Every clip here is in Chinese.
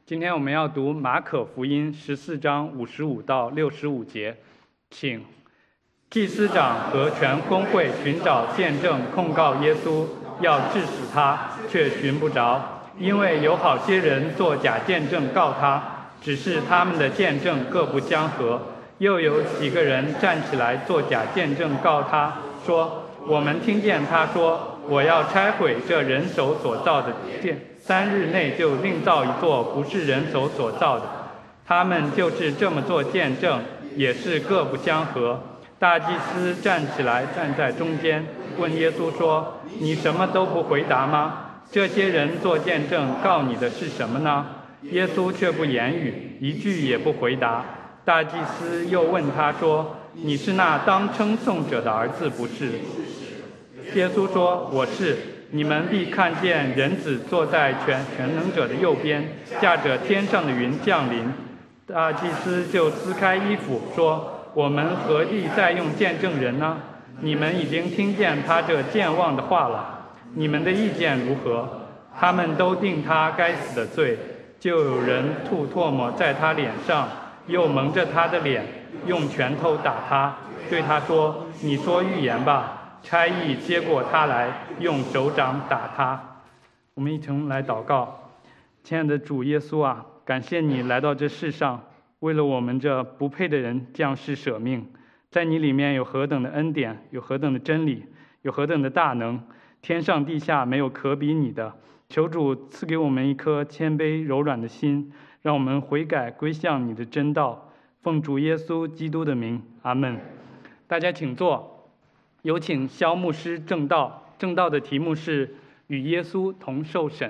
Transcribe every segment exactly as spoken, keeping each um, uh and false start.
今天我们要读马可福音十四章五十五到六十五节，请祭司长和全公会寻找见证控告耶稣，要治死他，却寻不着，因为有好些人作假见证告他，只是他们的见证各不相合。又有几个人站起来作假见证告他，说：我们听见他说，我要拆毁这人手所造的殿，三日内就另造一座不是人手所造的。他们就是这么做见证，也是各不相合。大祭司站起来，站在中间，问耶稣说：你什么都不回答吗？这些人做见证告你的是什么呢？耶稣却不言语，一句也不回答。大祭司又问他说：你是那当称颂者的儿子不是？耶稣说：我是。你们必看见人子坐在全全能者的右边，驾着天上的云降临。大祭司就撕开衣服说：我们何必再用见证人呢？你们已经听见他这健忘的话了，你们的意见如何？他们都定他该死的罪。就有人吐唾沫在他脸上，又蒙着他的脸，用拳头打他，对他说：你说预言吧。差役接过他来，用手掌打他。我们一同来祷告。亲爱的主耶稣啊，感谢你来到这世上，为了我们这不配的人降世舍命。在你里面有何等的恩典，有何等的真理，有何等的大能，天上地下没有可比你的。求主赐给我们一颗谦卑柔软的心，让我们悔改归向你的真道。奉主耶稣基督的名，阿们。大家请坐。有请肖牧师正道，正道的题目是与耶稣同受审。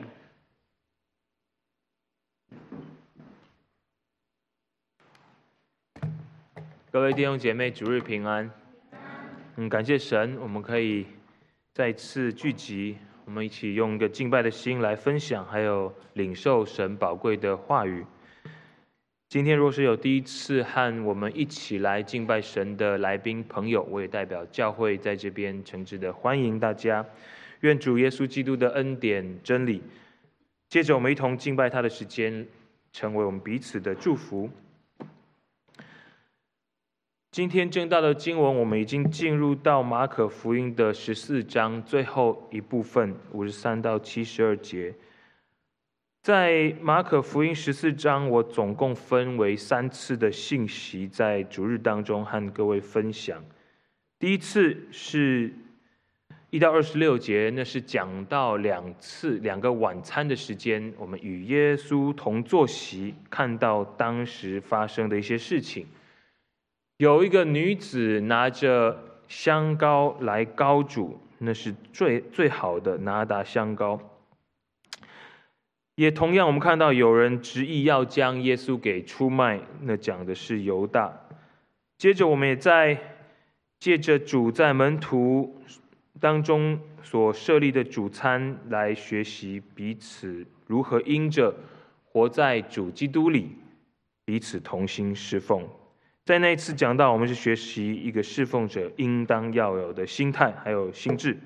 各位弟兄姐妹，主日平安。嗯，感谢神，我们可以再次聚集，我们一起用一个敬拜的心来分享，还有领受神宝贵的话语。今天若是有第一次和我们一起来敬拜神的来宾朋友，我也代表教会在这边诚挚的欢迎大家。愿主耶稣基督的恩典真理，接着我们一同敬拜他的时间，成为我们彼此的祝福。今天正道的经文，我们已经进入到马可福音的十四章最后一部分，五十三到七十二节。在马可福音十四章，我总共分为三次的信息，在主日当中和各位分享。第一次是一到二十六节，那是讲到两次两个晚餐的时间，我们与耶稣同坐席，看到当时发生的一些事情。有一个女子拿着香膏来膏主，那是最最好的拿达香膏。也同样，我们看到有人执意要将耶稣给出卖，那讲的是犹大。接着，我们也在借着主在门徒当中所设立的主餐来学习彼此如何因着活在主基督里，彼此同心侍奉。在那一次讲到，我们是学习一个侍奉者应当要有的心态，还有心智。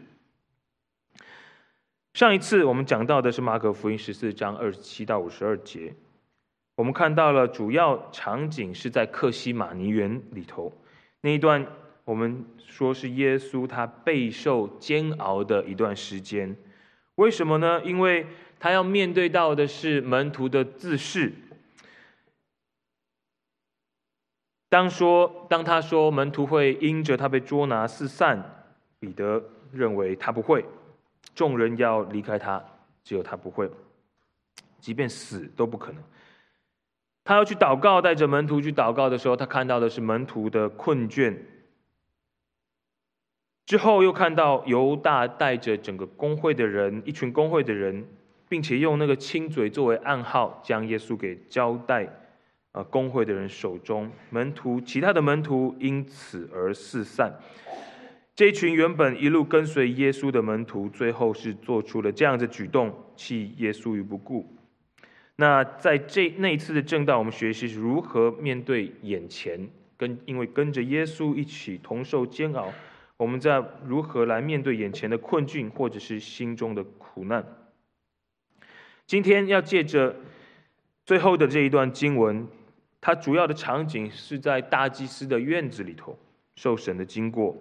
上一次我们讲到的是马可福音十四章二十七到五十二节，我们看到了主要场景是在客西马尼园里头，那一段我们说是耶稣他备受煎熬的一段时间。为什么呢？因为他要面对到的是门徒的自恃。当说当他说门徒会因着他被捉拿四散，彼得认为他不会。众人要离开他，只有他不会，即便死都不可能。他要去祷告，带着门徒去祷告的时候，他看到的是门徒的困倦。之后又看到犹大带着整个公会的人，一群公会的人，并且用那个亲嘴作为暗号，将耶稣给交代啊公会的人手中。门徒其他的门徒因此而四散。这一群原本一路跟随耶稣的门徒，最后是做出了这样的举动，弃耶稣于不顾。那在这那一次的正道，我们学习是如何面对眼前，跟因为跟着耶稣一起同受煎熬，我们在如何来面对眼前的困境，或者是心中的苦难。今天要借着最后的这一段经文，它主要的场景是在大祭司的院子里头受审的经过，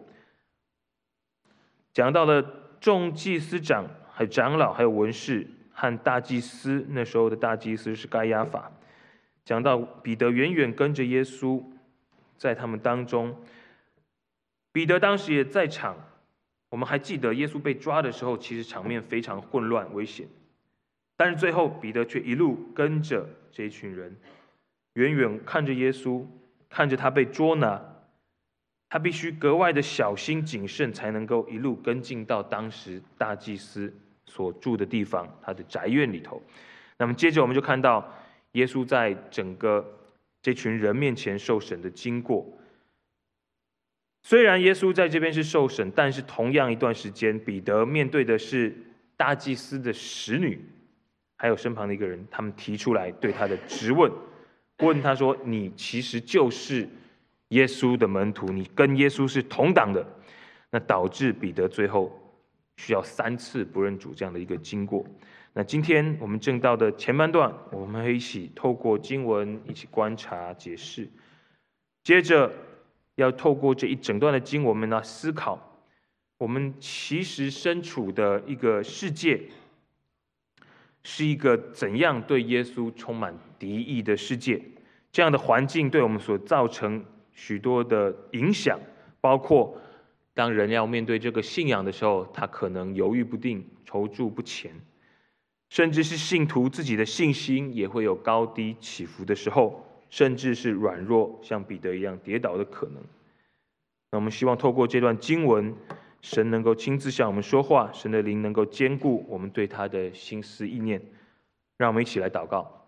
讲到了众祭司长、还有长老、还有文士和大祭司，那时候的大祭司是该亚法。讲到彼得远远跟着耶稣，在他们当中，彼得当时也在场。我们还记得耶稣被抓的时候，其实场面非常混乱危险，但是最后彼得却一路跟着这一群人，远远看着耶稣，看着他被捉拿，他必须格外的小心谨慎，才能够一路跟进到当时大祭司所住的地方，他的宅院里头。那么接着我们就看到耶稣在整个这群人面前受审的经过。虽然耶稣在这边是受审，但是同样一段时间，彼得面对的是大祭司的使女，还有身旁的一个人，他们提出来对他的质问，问他说：“你其实就是耶稣的门徒，你跟耶稣是同党的。”那导致彼得最后需要三次不认主这样的一个经过。那今天我们正道的前半段，我们会一起透过经文一起观察解释，接着要透过这一整段的经文，我们来思考我们其实身处的一个世界是一个怎样对耶稣充满敌意的世界。这样的环境对我们所造成许多的影响，包括当人要面对这个信仰的时候，他可能犹豫不定、踌躇不前，甚至是信徒自己的信心也会有高低起伏的时候，甚至是软弱，像彼得一样跌倒的可能。那我们希望透过这段经文，神能够亲自向我们说话，神的灵能够坚固我们对他的心思意念。让我们一起来祷告。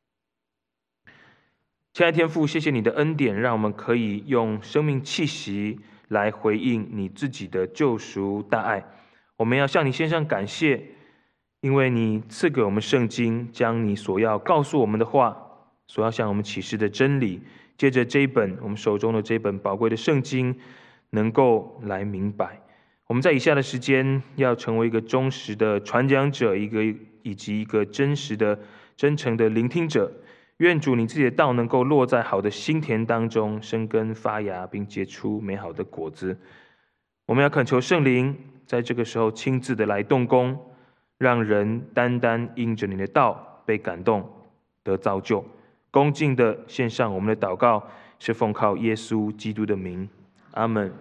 亲爱的天父，谢谢你的恩典，让我们可以用生命气息来回应你自己的救赎大爱。我们要向你献上感谢，因为你赐给我们圣经，将你所要告诉我们的话，所要向我们启示的真理，借着这一本我们手中的这本宝贵的圣经，能够来明白。我们在以下的时间要成为一个忠实的传讲者，一个以及一个真实的、真诚的聆听者。愿主你自己的道能够落在好的心田当中，生根发芽，并结出美好的果子。我们要恳求圣灵在这个时候亲自的来动工，让人单单因着你的道被感动得造就。恭敬的献上我们的祷告，是奉靠耶稣基督的名，阿们。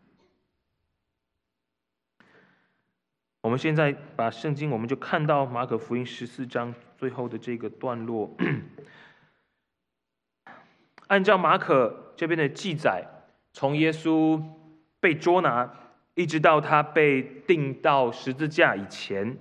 我们现在把圣经，我们就看到马可福音十四章最后的这个段落。按照马可这边的记载，从耶稣被捉拿一直到他被钉到十字架以前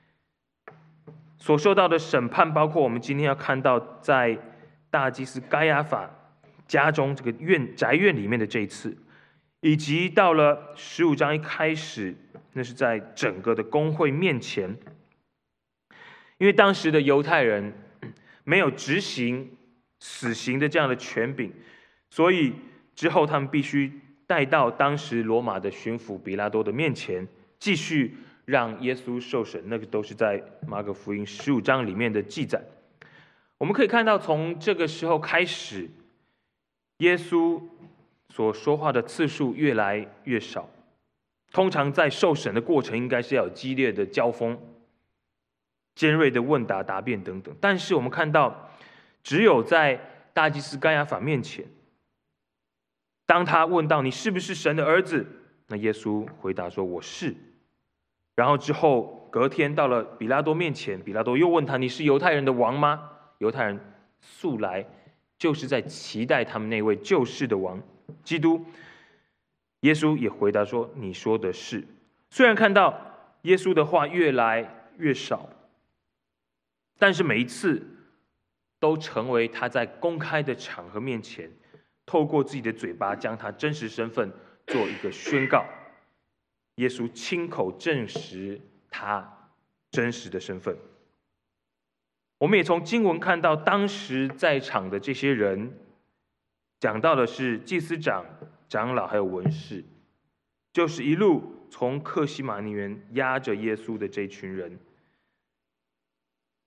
所受到的审判，包括我们今天要看到在大祭司该亚法家中这个院宅院里面的这一次，以及到了十五章一开始，那是在整个的公会面前。因为当时的犹太人没有执行死刑的这样的权柄，所以之后他们必须带到当时罗马的巡抚比拉多的面前，继续让耶稣受审。那个都是在马可福音十五章里面的记载。我们可以看到，从这个时候开始，耶稣所说话的次数越来越少。通常在受审的过程，应该是要有激烈的交锋、尖锐的问答答辩等等。但是我们看到，只有在大祭司该亚法面前，当他问到你是不是神的儿子，那耶稣回答说我是。然后之后隔天到了比拉多面前，比拉多又问他，你是犹太人的王吗？犹太人素来就是在期待他们那位救世的王基督。耶稣也回答说你说的是。虽然看到耶稣的话越来越少，但是每一次都成为他在公开的场合面前，透过自己的嘴巴将他真实身份做一个宣告。耶稣亲口证实他真实的身份。我们也从经文看到，当时在场的这些人，讲到的是祭司长、长老还有文士，就是一路从客西马尼园押着耶稣的这群人。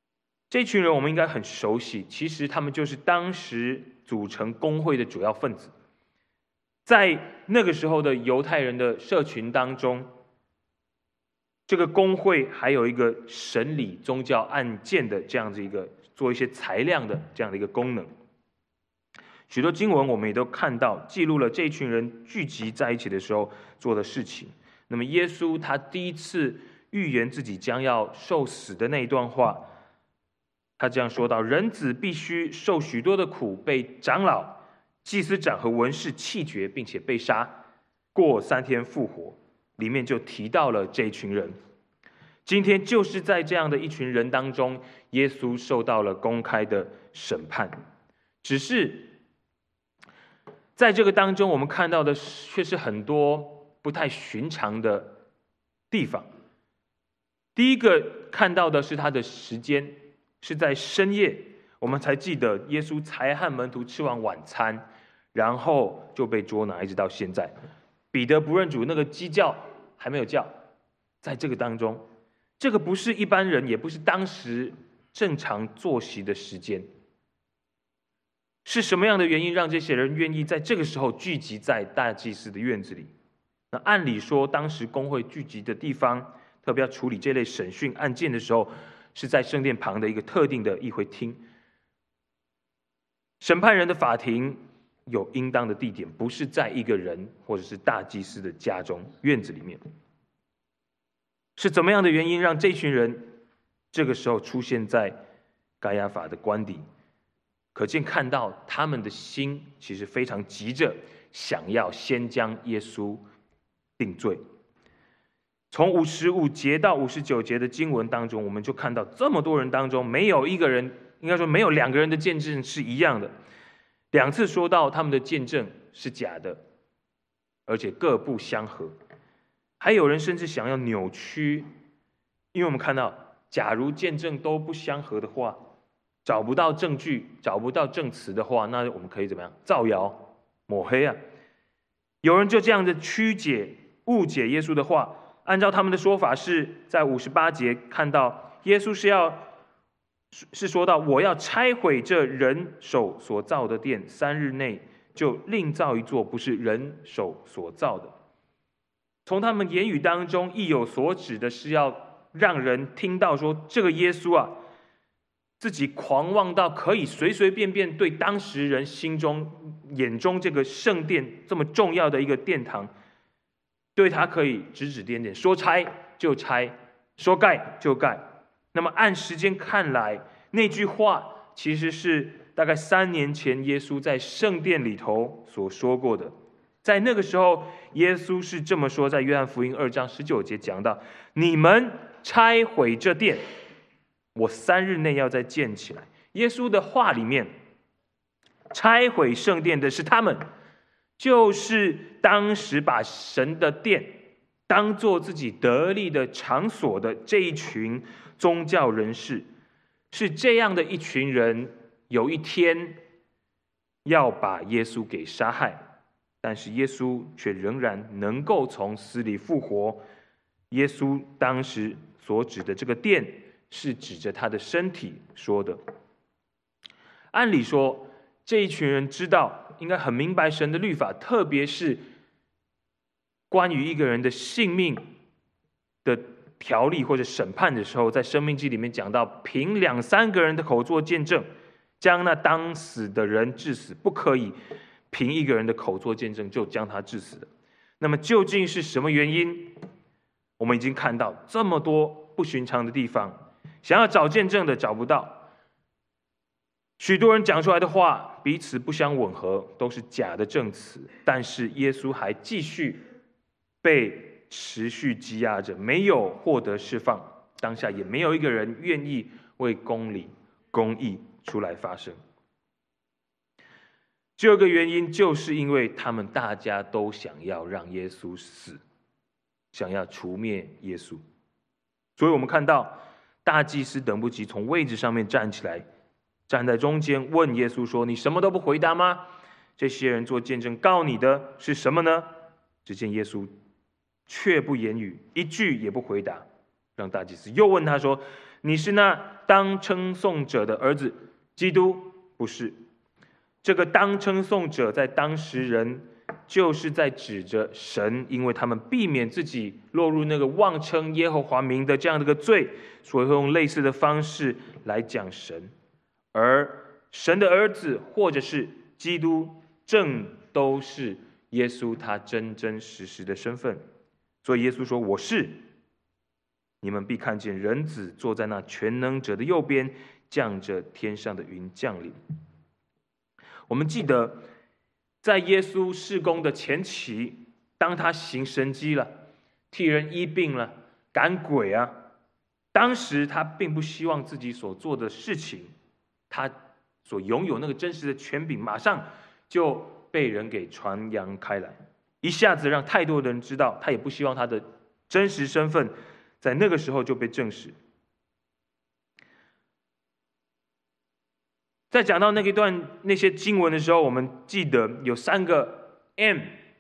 这群人我们应该很熟悉，其实他们就是当时组成公会的主要分子。在那个时候的犹太人的社群当中，这个公会还有一个审理宗教案件的这样子一个做一些裁量的这样的一个功能。许多经文我们也都看到，记录了这一群人聚集在一起的时候做的事情。那么耶稣他第一次预言自己将要受死的那一段话，他这样说道：人子必须受许多的苦，被长老、祭司长和文士弃绝，并且被杀，过三天复活。里面就提到了这一群人。今天就是在这样的一群人当中，耶稣受到了公开的审判。只是在这个当中，我们看到的却是很多不太寻常的地方。第一个看到的是他的时间，是在深夜，我们才记得耶稣才和门徒吃完晚餐，然后就被捉拿，一直到现在。彼得不认主，那个鸡叫还没有叫，在这个当中，这个不是一般人，也不是当时正常作息的时间。是什么样的原因让这些人愿意在这个时候聚集在大祭司的院子里？那按理说，当时公会聚集的地方，特别要处理这类审讯案件的时候，是在圣殿旁的一个特定的议会厅。审判人的法庭有应当的地点，不是在一个人或者是大祭司的家中院子里面。是怎么样的原因让这群人这个时候出现在该亚法的官邸？可见看到他们的心其实非常急着想要先将耶稣定罪。从五十五节到五十九节的经文当中，我们就看到这么多人当中，没有一个人，应该说没有两个人的见证是一样的。两次说到他们的见证是假的，而且各不相合。还有人甚至想要扭曲，因为我们看到，假如见证都不相合的话，找不到证据，找不到证词的话，那我们可以怎么样？造谣、抹黑啊！有人就这样的曲解、误解耶稣的话。按照他们的说法，是在五十八节看到耶稣是要是说到我要拆毁这人手所造的殿，三日内就另造一座不是人手所造的。从他们言语当中意有所指的是要让人听到说，这个耶稣啊，自己狂妄到可以随随便便对当时人心中眼中这个圣殿这么重要的一个殿堂，对他可以指指点点，说拆就拆，说盖就盖。那么按时间看来，那句话其实是大概三年前耶稣在圣殿里头所说过的。在那个时候，耶稣是这么说，在约翰福音二章十九节讲到：你们拆毁这殿，我三日内要再建起来。耶稣的话里面，拆毁圣殿的是他们，就是当时把神的殿当作自己得力的场所的这一群宗教人士。是这样的一群人，有一天要把耶稣给杀害，但是耶稣却仍然能够从死里复活。耶稣当时所指的这个殿，是指着他的身体说的。按理说，这一群人知道，应该很明白神的律法，特别是关于一个人的性命的条例或者审判的时候，在申命记里面讲到，凭两三个人的口作见证，将那当死的人治死，不可以凭一个人的口作见证就将他治死的。那么究竟是什么原因？我们已经看到这么多不寻常的地方，想要找见证的找不到，许多人讲出来的话彼此不相吻合，都是假的证词。但是耶稣还继续被持续积压着，没有获得释放，当下也没有一个人愿意为公理公义出来发声。第二个原因，就是因为他们大家都想要让耶稣死，想要除灭耶稣。所以我们看到大祭司等不及从位置上面站起来，站在中间问耶稣说：你什么都不回答吗？这些人做见证告你的是什么呢？只见耶稣却不言语，一句也不回答。让大祭司又问他说： 你是那当称颂者的儿子，基督不是。这个当称颂者在当时人就是在指着神，因为他们避免自己落入那个妄称耶和华名的这样的一个罪，所以会用类似的方式来讲神。而神的儿子或者是基督，正都是耶稣他真真实实的身份。所以耶稣说：“我是。”你们必看见人子坐在那全能者的右边，降着天上的云降临。我们记得，在耶稣事工的前期，当他行神迹了，替人医病了，赶鬼啊，当时他并不希望自己所做的事情，他所拥有那个真实的权柄，马上就被人给传扬开来，一下子让太多的人知道。他也不希望他的真实身份在那个时候就被证实。在讲到那一段那些经文的时候，我们记得有三个 M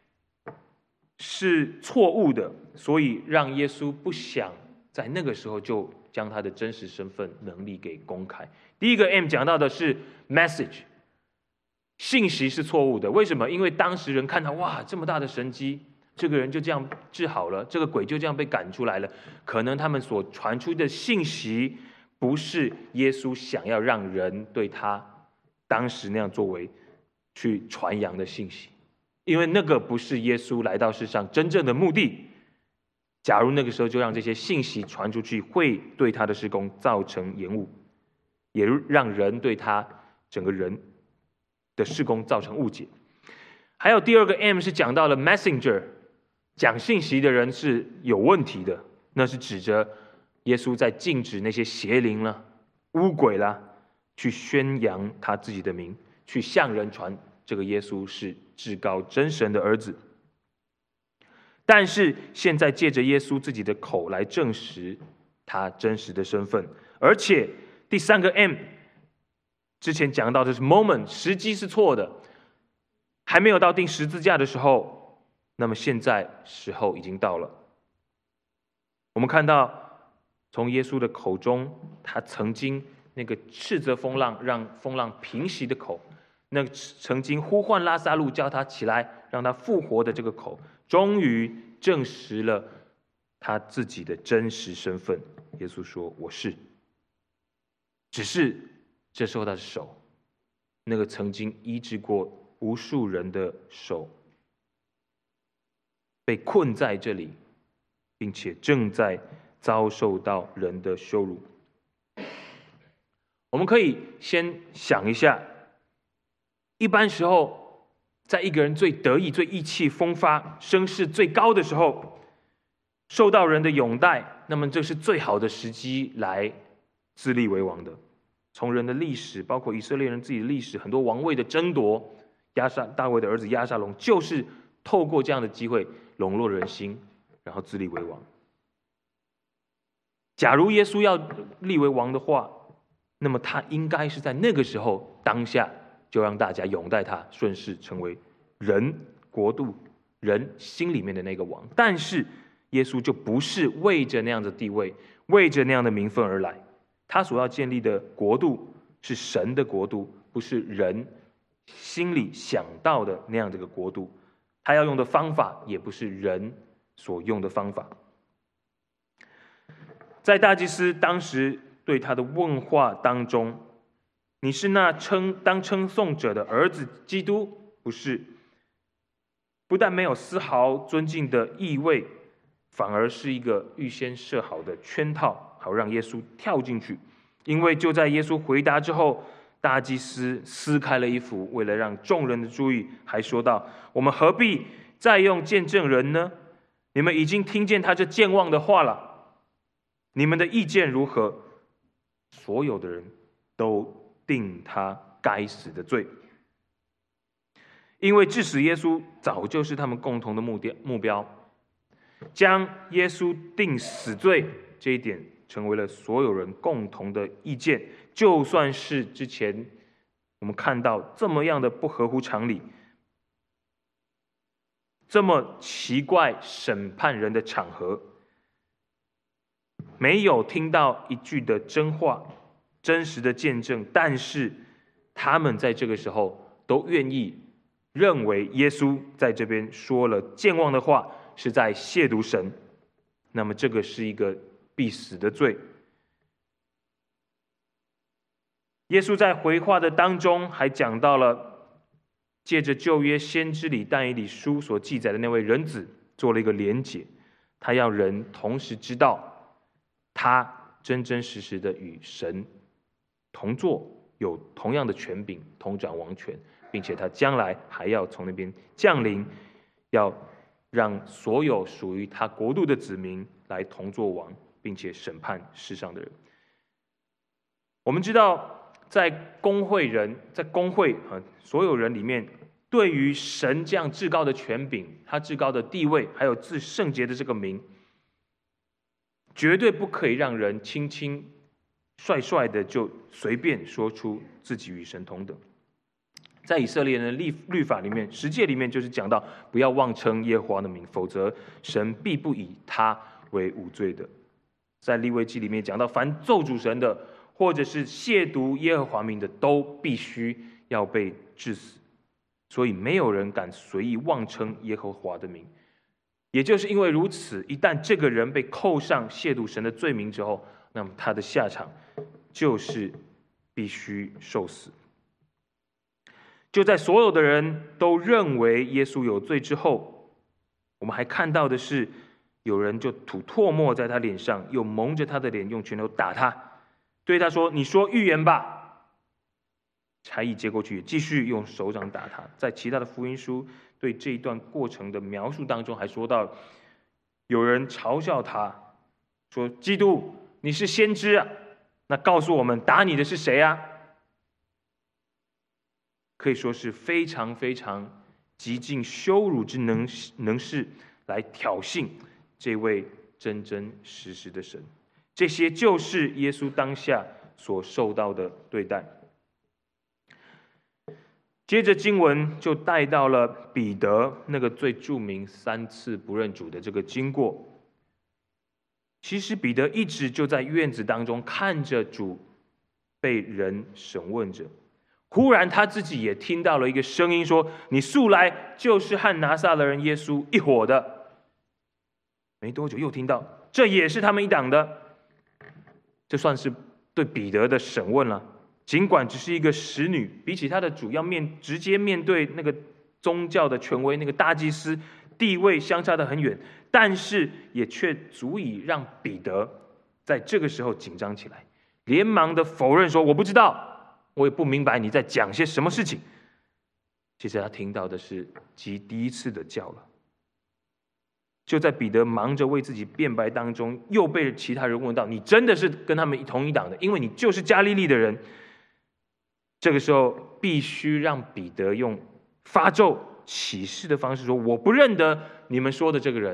是错误的，所以让耶稣不想在那个时候就将他的真实身份能力给公开。第一个 M 讲到的是 message， 信息是错误的。为什么？因为当时人看到哇这么大的神迹，这个人就这样治好了，这个鬼就这样被赶出来了，可能他们所传出的信息不是耶稣想要让人对他当时那样作为去传扬的信息，因为那个不是耶稣来到世上真正的目的。假如那个时候就让这些信息传出去，会对他的事工造成延误，也让人对他整个人的事工造成误解。还有第二个 M 是讲到了 messenger， 讲信息的人是有问题的，那是指着耶稣在禁止那些邪灵啦、污鬼啦，去宣扬他自己的名，去向人传这个耶稣是至高真神的儿子。但是现在借着耶稣自己的口来证实他真实的身份。而且第三个 M 之前讲到的是 moment， 时机是错的，还没有到钉十字架的时候，那么现在时候已经到了。我们看到从耶稣的口中，他曾经那个斥责风浪让风浪平息的口，那个曾经呼唤拉撒路叫他起来让他复活的这个口，终于证实了他自己的真实身份。耶稣说：“我是。”只是这时候他的手，那个曾经医治过无数人的手，被困在这里，并且正在遭受到人的羞辱。我们可以先想一下，一般时候，在一个人最得意、最意气风发、声势最高的时候，受到人的拥戴，那么这是最好的时机来自立为王的。从人的历史，包括以色列人自己的历史，很多王位的争夺，亚撒大卫的儿子亚撒龙就是透过这样的机会笼络人心，然后自立为王。假如耶稣要立为王的话，那么他应该是在那个时候当下就让大家拥戴他，顺势成为人国度人心里面的那个王。但是耶稣就不是为着那样的地位，为着那样的名分而来。他所要建立的国度是神的国度，不是人心里想到的那样的一个国度。他要用的方法也不是人所用的方法。在大祭司当时对他的问话当中，你是那称当称颂者的儿子基督，不是，不但没有丝毫尊敬的意味，反而是一个预先设好的圈套，好让耶稣跳进去。因为就在耶稣回答之后，大祭司撕开了衣服，为了让众人的注意，还说道：“我们何必再用见证人呢？你们已经听见他这健忘的话了。你们的意见如何？”所有的人都定他该死的罪，因为致死耶稣早就是他们共同的目标。将耶稣定死罪这一点成为了所有人共同的意见，就算是之前我们看到这么样的不合乎常理，这么奇怪审判人的场合， 没有听到一句的真话、真实的见证，但是他们在这个时候都愿意认为耶稣在这边说了健忘的话，是在亵渎神，那么这个是一个必死的罪。耶稣在回话的当中还讲到了，借着旧约先知里但以理书所记载的那位人子做了一个连结，他要人同时知道他真真实实的与神同坐，有同样的权柄，同掌王权，并且他将来还要从那边降临，要让所有属于他国度的子民来同作王，并且审判世上的人。我们知道，在公会人，在公会啊，所有人里面，对于神这样至高的权柄，他至高的地位，还有至圣洁的这个名，绝对不可以让人轻轻率率的就随便说出自己与神同等。在以色列人的律律法里面，十诫里面就是讲到，不要妄称耶和华的名，否则神必不以他为无罪的。在利未记里面讲到，凡咒诅神的，或者是亵渎耶和华名的，都必须要被治死。所以没有人敢随意妄称耶和华的名。也就是因为如此，一旦这个人被扣上亵渎神的罪名之后，那么他的下场就是必须受死。就在所有的人都认为耶稣有罪之后，我们还看到的是，有人就吐唾沫在他脸上，又蒙着他的脸，用拳头打他，对他说：“你说预言吧。”才艺接过去，继续用手掌打他。在其他的福音书对这一段过程的描述当中，还说到有人嘲笑他说：“基督，你是先知啊，那告诉我们，打你的是谁啊？”可以说是非常非常极尽羞辱之能能事来挑衅这位真真实实的神。这些就是耶稣当下所受到的对待。接着经文就带到了彼得那个最著名三次不认主的这个经过。其实彼得一直就在院子当中看着主被人审问着。忽然他自己也听到了一个声音说：“你素来就是和拿撒勒人耶稣一伙的。”没多久又听到：“这也是他们一党的。”这算是对彼得的审问了。尽管只是一个使女，比起他的主要面直接面对那个宗教的权威，那个大祭司地位相差得很远，但是也却足以让彼得在这个时候紧张起来，连忙的否认说：“我不知道。我也不明白你在讲些什么事情。”其实他听到的是即第一次的叫了。就在彼得忙着为自己辩白当中，又被其他人问到：“你真的是跟他们同一党的？因为你就是加利利的人。”这个时候必须让彼得用发咒起誓的方式说：“我不认得你们说的这个人。”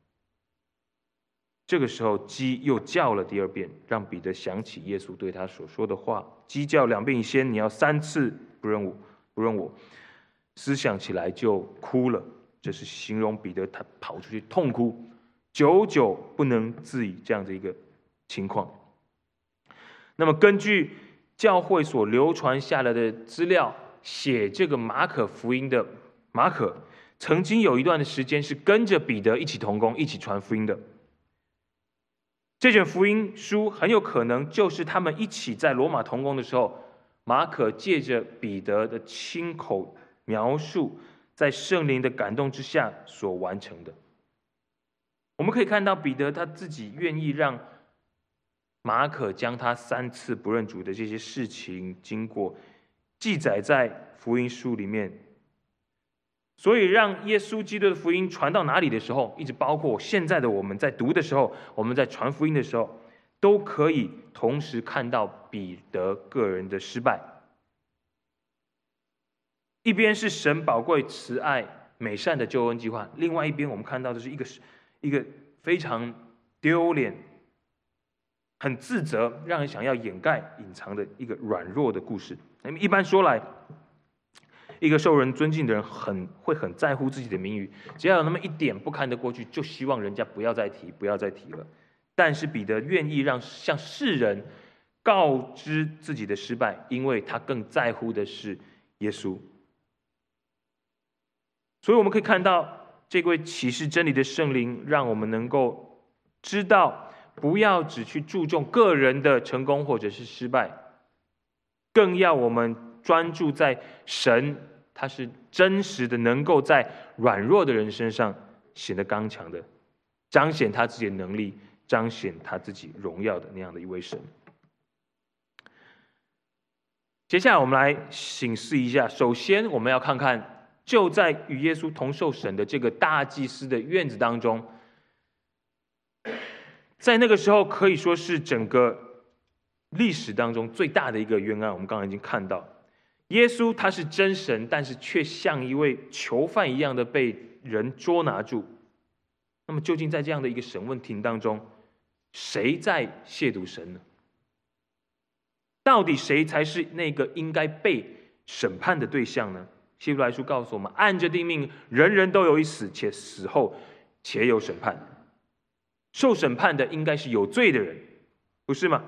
这个时候鸡又叫了第二遍，让彼得想起耶稣对他所说的话：“鸡叫两遍以先，你要三次不认我，不认我。”思想起来就哭了。这是形容彼得他跑出去痛哭，久久不能自已这样的一个情况。那么根据教会所流传下来的资料，写这个马可福音的马可，曾经有一段的时间是跟着彼得一起同工，一起传福音的。这卷福音书很有可能就是他们一起在罗马同工的时候，马可借着彼得的亲口描述，在圣灵的感动之下所完成的。我们可以看到彼得他自己愿意让马可将他三次不认主的这些事情经过记载在福音书里面，所以让耶稣基督的福音传到哪里的时候，一直包括现在的我们在读的时候，我们在传福音的时候，都可以同时看到彼得个人的失败。一边是神宝贵慈爱美善的救恩计划，另外一边我们看到的是一个一个非常丢脸、很自责、让人想要掩盖、隐藏的一个软弱的故事。那么一般说来，一个受人尊敬的人很会很在乎自己的名誉，只要有那么一点不看得过去，就希望人家不要再提，不要再提了。 但是彼得愿意让向世人告知自己的失败，因为他更在乎的是耶稣。所以我们可以看到，这位启示真理的圣灵，让我们能够知道，不要只去注重个人的成功或者是失败，更要我们专注在神，他是真实的，能够在软弱的人身上显得刚强的，彰显他自己的能力，彰显他自己荣耀的那样的一位神。接下来我们来省思一下，首先我们要看看，就在与耶稣同受审的这个大祭司的院子当中，在那个时候可以说是整个历史当中最大的一个冤案。我们刚刚已经看到，耶稣他是真神，但是却像一位囚犯一样的被人捉拿住。那么究竟在这样的一个审问庭当中，谁在亵渎神呢？到底谁才是那个应该被审判的对象呢？希伯来书告诉我们，按着定命，人人都有一死，且死后且有审判。受审判的应该是有罪的人，不是吗？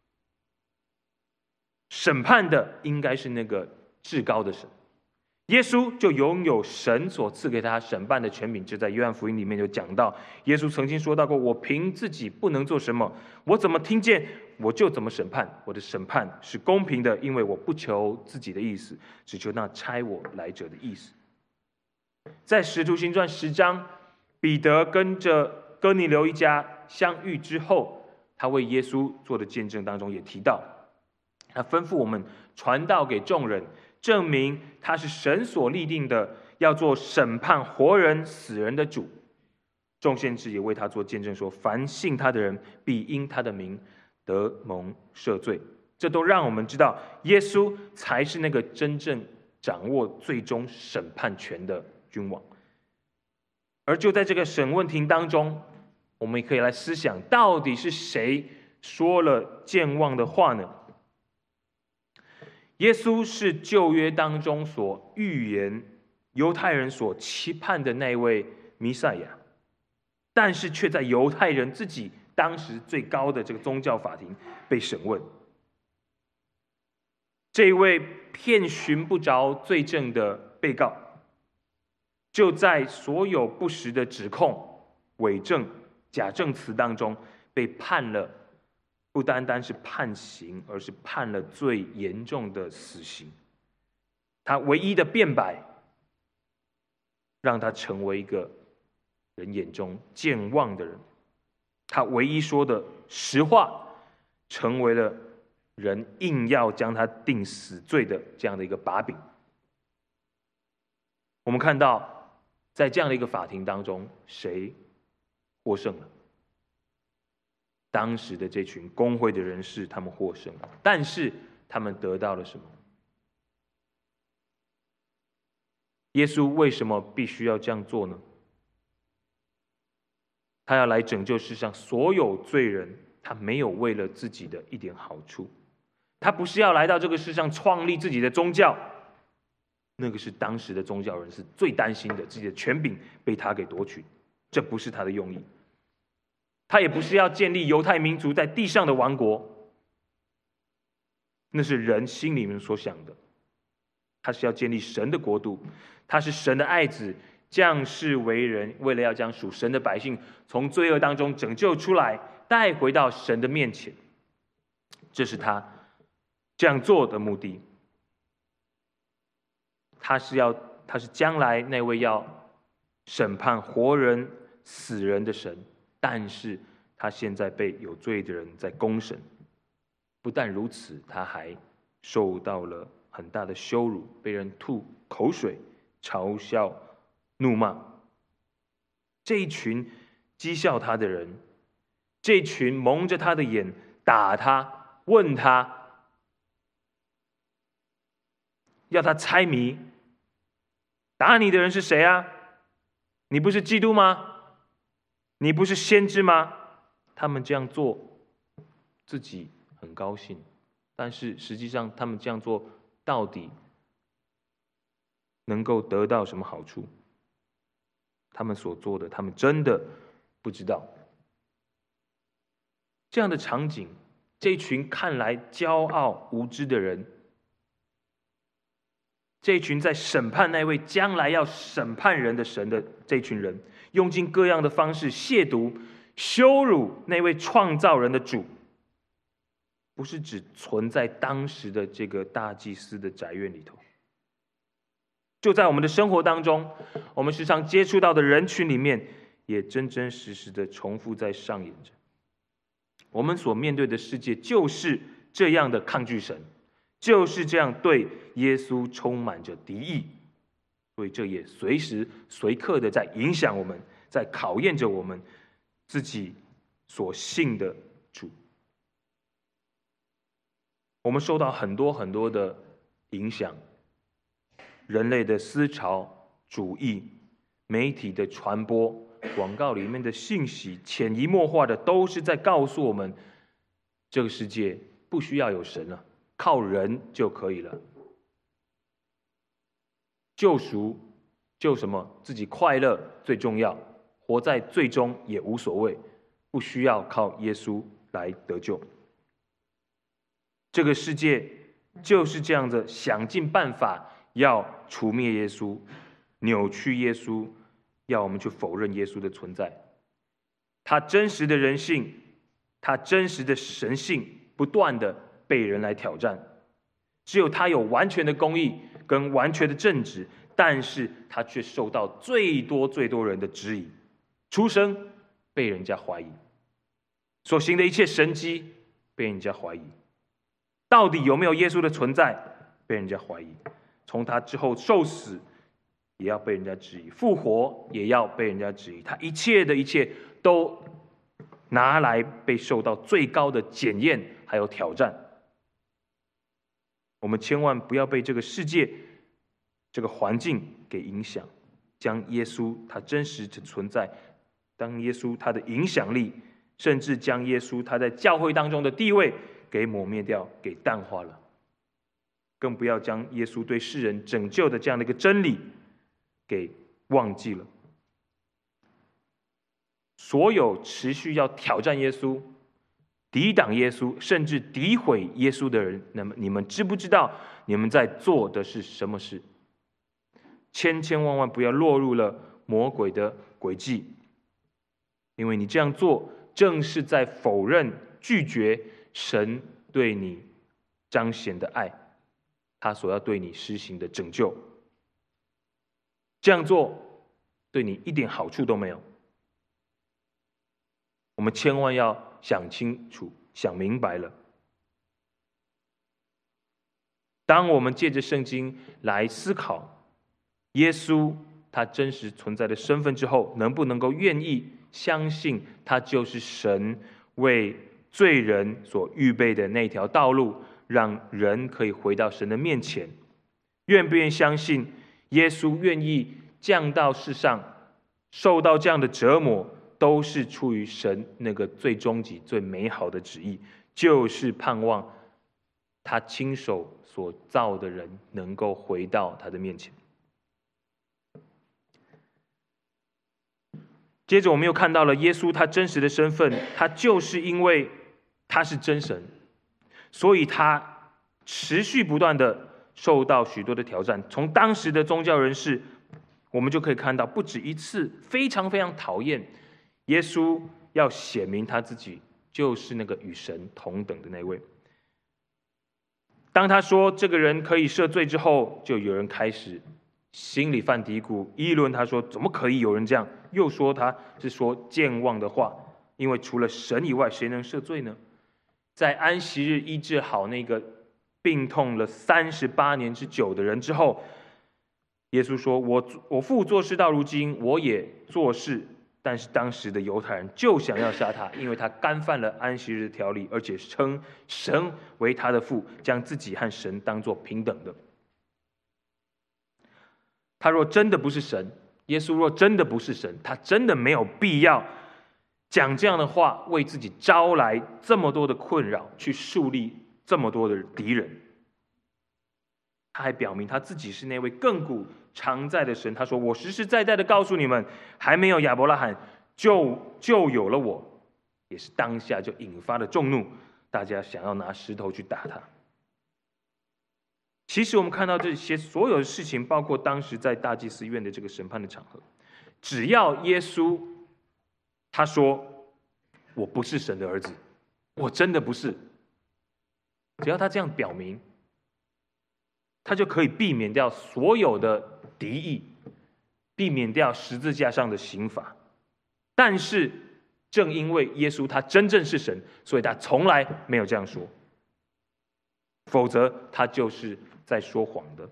审判的应该是那个至高的神。耶稣就拥有神所赐给他审判的权柄，就在约翰福音里面就讲到，耶稣曾经说到过，我凭自己不能做什么，我怎么听见我就怎么审判，我的审判是公平的，因为我不求自己的意思，只求那差我来者的意思。在使徒行传十章，彼得跟着哥尼流一家相遇之后，他为耶稣做的见证当中也提到，他吩咐我们传道给众人，证明他是神所立定的，要做审判活人死人的主。众先知也为他做见证说，凡信他的人必因他的名得蒙赦罪。这都让我们知道，耶稣才是那个真正掌握最终审判权的君王。而就在这个审问庭当中，我们也可以来思想，到底是谁说了健忘的话呢？耶稣是旧约当中所预言犹太人所期盼的那位弥赛亚，但是却在犹太人自己当时最高的这个宗教法庭被审问。这位遍寻不着罪证的被告，就在所有不实的指控、伪证、假证词当中被判了，不单单是判刑，而是判了最严重的死刑。他唯一的辩白，让他成为一个人眼中健忘的人。他唯一说的实话，成为了人硬要将他定死罪的这样的一个把柄。我们看到，在这样的一个法庭当中，谁获胜了？当时的这群公会的人士，他们获胜了，但是他们得到了什么？耶稣为什么必须要这样做呢？他要来拯救世上所有罪人，他没有为了自己的一点好处，他不是要来到这个世上创立自己的宗教，那个是当时的宗教人士最担心的，自己的权柄被他给夺取，这不是他的用意。他也不是要建立犹太民族在地上的王国，那是人心里面所想的。他是要建立神的国度，他是神的爱子，降世为人，为了要将属神的百姓从罪恶当中拯救出来，带回到神的面前。这是他这样做的目的。他是要，他是将来那位要审判活人死人的神。但是他现在被有罪的人在公审，不但如此，他还受到了很大的羞辱，被人吐口水、嘲笑、怒骂。这一群讥笑他的人，这一群蒙着他的眼打他、问他，要他猜谜。打你的人是谁啊？你不是基督吗？你不是先知吗？他们这样做，自己很高兴，但是实际上他们这样做到底能够得到什么好处？他们所做的，他们真的不知道。 这样的场景，这群看来骄傲无知的人，这群在审判那位将来要审判人的神的这群人，用尽各样的方式亵渎、羞辱那位创造人的主，不是只存在当时的这个大祭司的宅院里头，就在我们的生活当中，我们时常接触到的人群里面，也真真实实的重复在上演着。我们所面对的世界就是这样的抗拒神，就是这样对耶稣充满着敌意，所以这也随时随刻的在影响我们，在考验着我们自己所信的主。我们受到很多很多的影响，人类的思潮、主义、媒体的传播、广告里面的信息，潜移默化的都是在告诉我们，这个世界不需要有神了，靠人就可以了。救赎就什么？自己快乐最重要，活在最终也无所谓，不需要靠耶稣来得救。这个世界就是这样子，想尽办法要除灭耶稣，扭曲耶稣，要我们去否认耶稣的存在。他真实的人性，他真实的神性，不断的被人来挑战。只有他有完全的公义跟完全的正直，但是他却受到最多最多人的质疑。出生被人家怀疑，所行的一切神迹被人家怀疑，到底有没有耶稣的存在被人家怀疑。从他之后受死也要被人家质疑，复活也要被人家质疑，他一切的一切都拿来被受到最高的检验还有挑战。我们千万不要被这个世界这个环境给影响，将耶稣他真实的存在，当耶稣他的影响力，甚至将耶稣他在教会当中的地位给抹灭掉，给淡化了。更不要将耶稣对世人拯救的这样的一个真理给忘记了。所有持续要挑战耶稣、抵挡耶稣，甚至诋毁耶稣的人，那么你们知不知道你们在做的是什么事？千千万万不要落入了魔鬼的诡计，因为你这样做正是在否认、拒绝神对你彰显的爱，他所要对你施行的拯救。这样做对你一点好处都没有。我们千万要想清楚、想明白了。当我们借着圣经来思考耶稣他真实存在的身份之后，能不能够愿意相信他就是神为罪人所预备的那条道路，让人可以回到神的面前？愿不愿意相信耶稣愿意降到世上，受到这样的折磨，都是出于神那个最终极、最美好的旨意，就是盼望他亲手所造的人能够回到他的面前。接着我们又看到了耶稣他真实的身份，他就是因为他是真神，所以他持续不断的受到许多的挑战。从当时的宗教人士，我们就可以看到不止一次非常非常讨厌耶稣，要显明他自己就是那个与神同等的那位。当他说这个人可以赦罪之后，就有人开始心里犯嘀咕，议论他说怎么可以有人这样，又说他是说健忘的话，因为除了神以外谁能赦罪呢？在安息日医治好那个病痛了三十八年之久的人之后，耶稣说我我父做事到如今，我也做事。但是当时的犹太人就想要杀他，因为他干犯了安息日的条例，而且称神为他的父，将自己和神当作平等的。他若真的不是神，耶稣若真的不是神，他真的没有必要讲这样的话，为自己招来这么多的困扰，去树立这么多的敌人。他还表明他自己是那位亘古常在的神。他说我实实在在的告诉你们，还没有亚伯拉罕就就有了我。 也是当下就引发了众怒，大家想要拿石头去打他。其实我们看到这些所有的事情，包括当时在大祭司院的这个审判的场合，只要耶稣他说我不是神的儿子，我真的不是，只要他这样表明，他就可以避免掉所有的敌意，避免掉十字架上的刑罚。但是正因为耶稣他真正是神，所以他从来没有这样说，否则他就是在说谎的。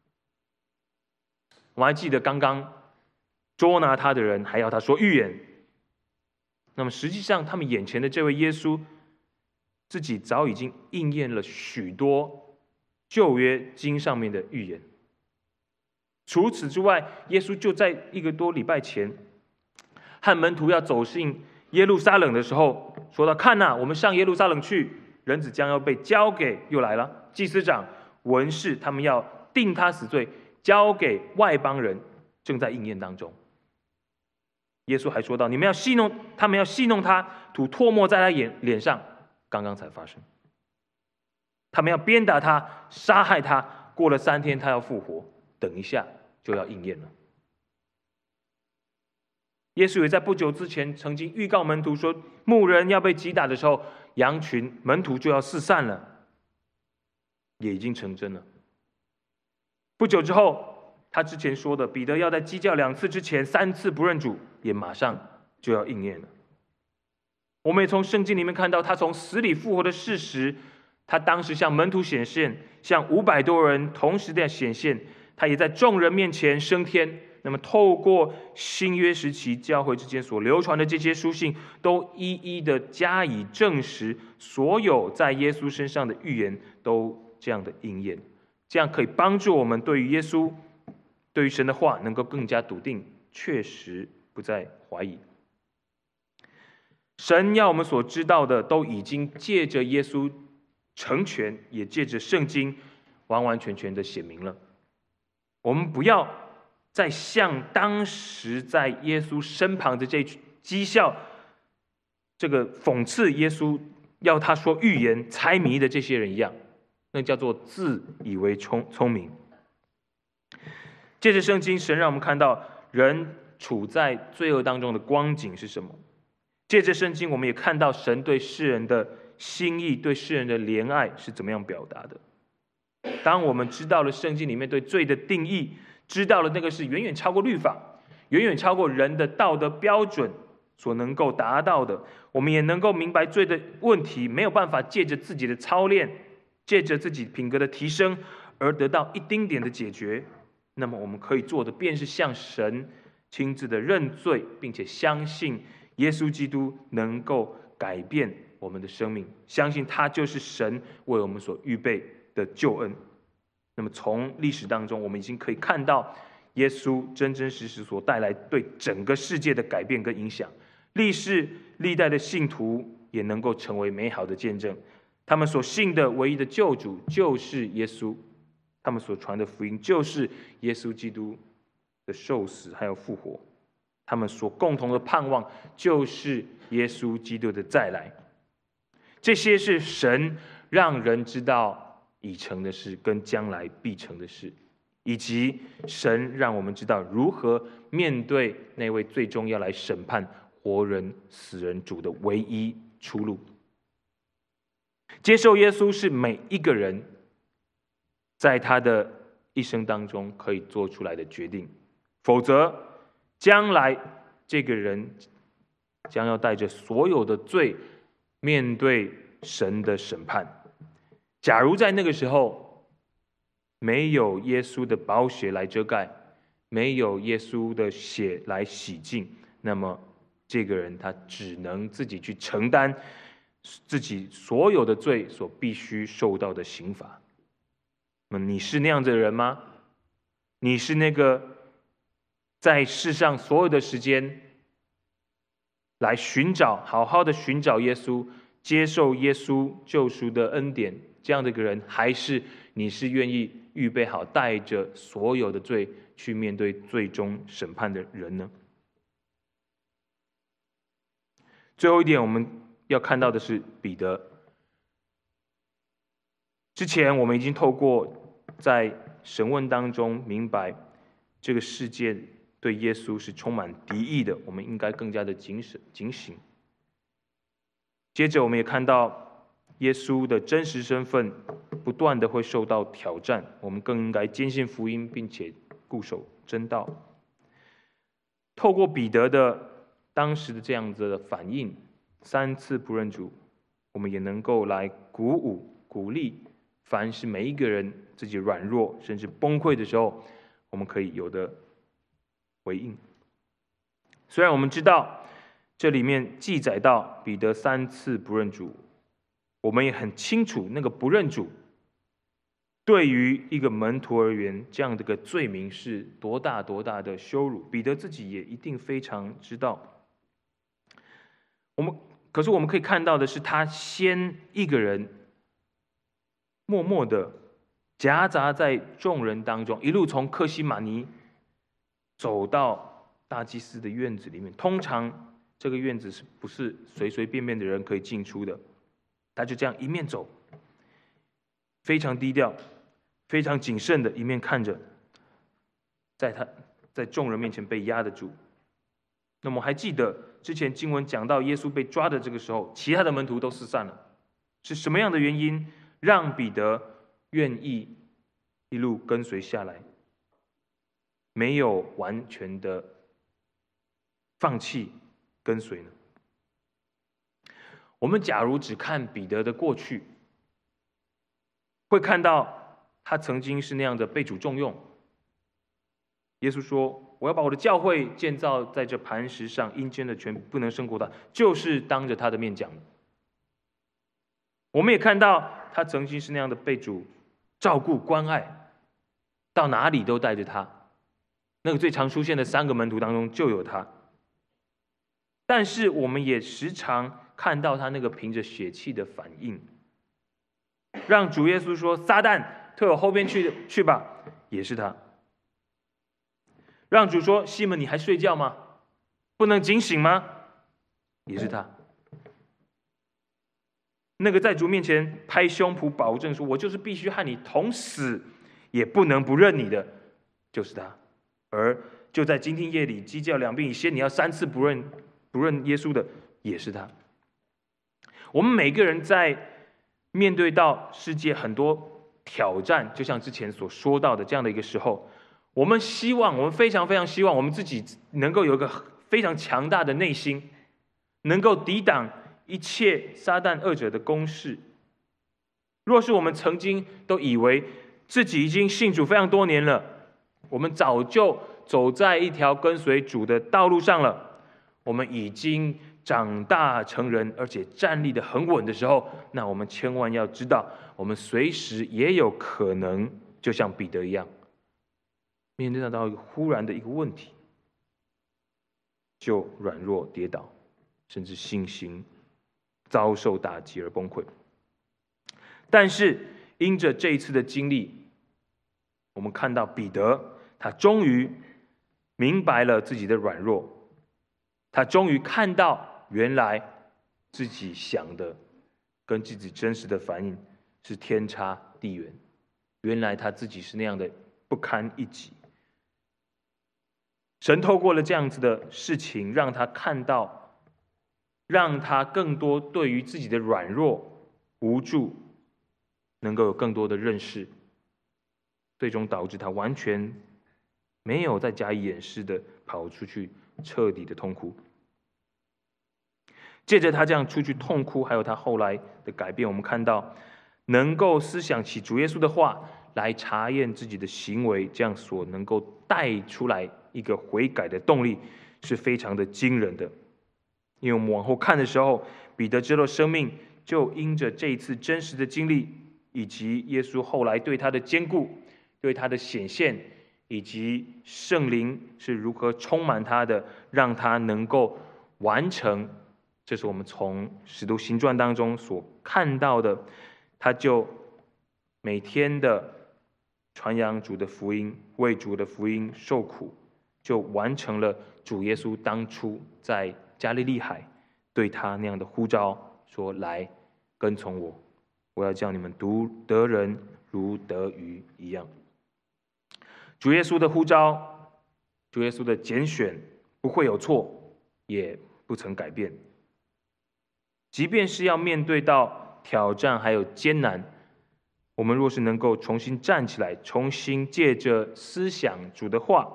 我还记得刚刚捉拿他的人还要他说预言，那么实际上他们眼前的这位耶稣自己早已经应验了许多旧约经上面的预言。除此之外，耶稣就在一个多礼拜前和门徒要走进耶路撒冷的时候说到，看哪，我们上耶路撒冷去，人子将要被交给，又来了，祭司长文士，他们要定他死罪，交给外邦人，正在应验当中。耶稣还说到，你们要戏弄他们，要戏弄他，吐唾沫在他眼脸上，刚刚才发生。他们要鞭打他，杀害他，过了三天他要复活，等一下就要应验了。耶稣也在不久之前曾经预告门徒说，牧人要被击打的时候，羊群门徒就要四散了，也已经成真了。不久之后，他之前说的彼得要在鸡叫两次之前三次不认主，也马上就要应验了。我们也从圣经里面看到他从死里复活的事实，他当时向门徒显现，向五百多人同时的显现，他也在众人面前升天。那么透过新约时期教会之间所流传的这些书信，都一一的加以证实，所有在耶稣身上的预言都这样的应验，这样可以帮助我们对于耶稣、对于神的话能够更加笃定，确实不再怀疑。神要我们所知道的，都已经借着耶稣成全，也借着圣经完完全全的写明了。我们不要再像当时在耶稣身旁的这讥笑、这个讽刺耶稣要他说预言、猜谜的这些人一样，那叫做自以为聪聪明。借着圣经，神让我们看到人处在罪恶当中的光景是什么。借着圣经，我们也看到神对世人的心意、对世人的怜爱是怎么样表达的。当我们知道了圣经里面对罪的定义，知道了那个是远远超过律法，远远超过人的道德标准所能够达到的，我们也能够明白罪的问题没有办法借着自己的操练，借着自己品格的提升而得到一丁点的解决。那么我们可以做的便是向神亲自的认罪，并且相信耶稣基督能够改变我们的生命，相信他就是神为我们所预备的救恩。那么从历史当中，我们已经可以看到耶稣真真实实所带来对整个世界的改变跟影响。历世历代的信徒也能够成为美好的见证，他们所信的唯一的救主就是耶稣，他们所传的福音就是耶稣基督的受死还有复活，他们所共同的盼望就是耶稣基督的再来。这些是神让人知道已成的事跟将来必成的事，以及神让我们知道如何面对那位最终要来审判活人死人主的唯一出路。接受耶稣是每一个人在他的一生当中可以做出来的决定，否则将来这个人将要带着所有的罪面对神的审判。假如在那个时候没有耶稣的宝血来遮盖，没有耶稣的血来洗净，那么这个人他只能自己去承担自己所有的罪所必须受到的刑罚。那么你是那样子的人吗？你是那个在世上所有的时间来寻找好好的寻找耶稣，接受耶稣救赎的恩典这样的一个人，还是你是愿意预备好带着所有的罪去面对最终审判的人呢？最后一点，我们要看到的是彼得。之前我们已经透过在审问当中明白，这个世界对耶稣是充满敌意的，我们应该更加的谨慎警醒。接着我们也看到耶稣的真实身份不断的会受到挑战，我们更应该坚信福音，并且固守真道。透过彼得的当时的这样子的反应，三次不认主，我们也能够来鼓舞鼓励，凡是每一个人自己软弱甚至崩溃的时候，我们可以有的回应。虽然我们知道这里面记载到彼得三次不认主，我们也很清楚那个不认主对于一个门徒而言，这样的一个罪名是多大多大的羞辱，彼得自己也一定非常知道。我们可是我们可以看到的是，他先一个人默默的夹杂在众人当中，一路从客西马尼走到大祭司的院子里面。通常这个院子是不是随随便便的人可以进出的？他就这样一面走，非常低调非常谨慎的一面看着，在他在众人面前被压得住。那么还记得之前经文讲到耶稣被抓的这个时候，其他的门徒都四散了，是什么样的原因让彼得愿意一路跟随下来，没有完全的放弃跟随呢？我们假如只看彼得的过去，会看到他曾经是那样的被主重用。耶稣说，我要把我的教会建造在这磐石上，阴间的全不能胜过他，就是当着他的面讲的。我们也看到他曾经是那样的被主照顾关爱，到哪里都带着他，那个最常出现的三个门徒当中就有他。但是我们也时常看到他那个凭着血气的反应，让主耶稣说，撒旦退我后边去去吧，也是他。让主说，西门你还睡觉吗？不能警醒吗？也是他。那个在主面前拍胸脯保证说，我就是必须和你同死也不能不认你的，就是他。而就在今天夜里鸡叫两遍以先，你要三次不认不认耶稣的，也是他。我们每个人在面对到世界很多挑战，就像之前所说到的这样的一个时候，我们希望，我们非常非常希望我们自己能够有一个非常强大的内心，能够抵挡一切撒旦恶者的攻势。若是我们曾经都以为自己已经信主非常多年了，我们早就走在一条跟随主的道路上了，我们已经长大成人，而且站立得很稳的时候，那我们千万要知道，我们随时也有可能就像彼得一样，面对到忽然的一个问题，就软弱跌倒，甚至信心遭受打击而崩溃。但是因着这一次的经历，我们看到彼得他终于明白了自己的软弱，他终于看到原来自己想的跟自己真实的反应是天差地远，原来他自己是那样的不堪一击。神透过了这样子的事情，让他看到，让他更多对于自己的软弱无助能够有更多的认识，最终导致他完全没有再加以掩饰的跑出去彻底的痛哭。借着他这样出去痛哭，还有他后来的改变，我们看到能够思想起主耶稣的话来查验自己的行为，这样所能够带出来一个悔改的动力，是非常的惊人的。因为我们往后看的时候，彼得之后生命就因着这一次真实的经历，以及耶稣后来对他的坚固，对他的显现，以及圣灵是如何充满他的，让他能够完成，这是我们从使徒行传当中所看到的，他就每天的传扬主的福音，为主的福音受苦，就完成了主耶稣当初在加利利海对他那样的呼召说：“来，跟从我，我要叫你们独得人如得鱼一样。”主耶稣的呼召，主耶稣的拣选不会有错，也不曾改变。即便是要面对到挑战还有艰难，我们若是能够重新站起来，重新借着思想主的话，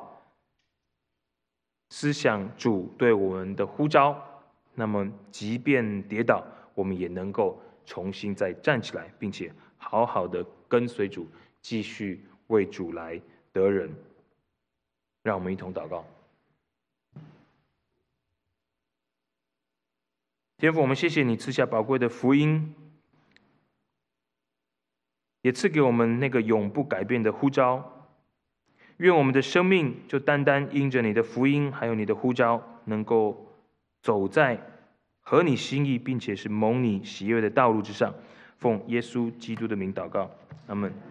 思想主对我们的呼召，那么即便跌倒，我们也能够重新再站起来，并且好好的跟随主，继续为主来得人。让我们一同祷告。天父，我们谢谢你赐下宝贵的福音，也赐给我们那个永不改变的呼召。愿我们的生命就单单因着你的福音，还有你的呼召，能够走在合你心意，并且是蒙你喜悦的道路之上。奉耶稣基督的名祷告，阿们。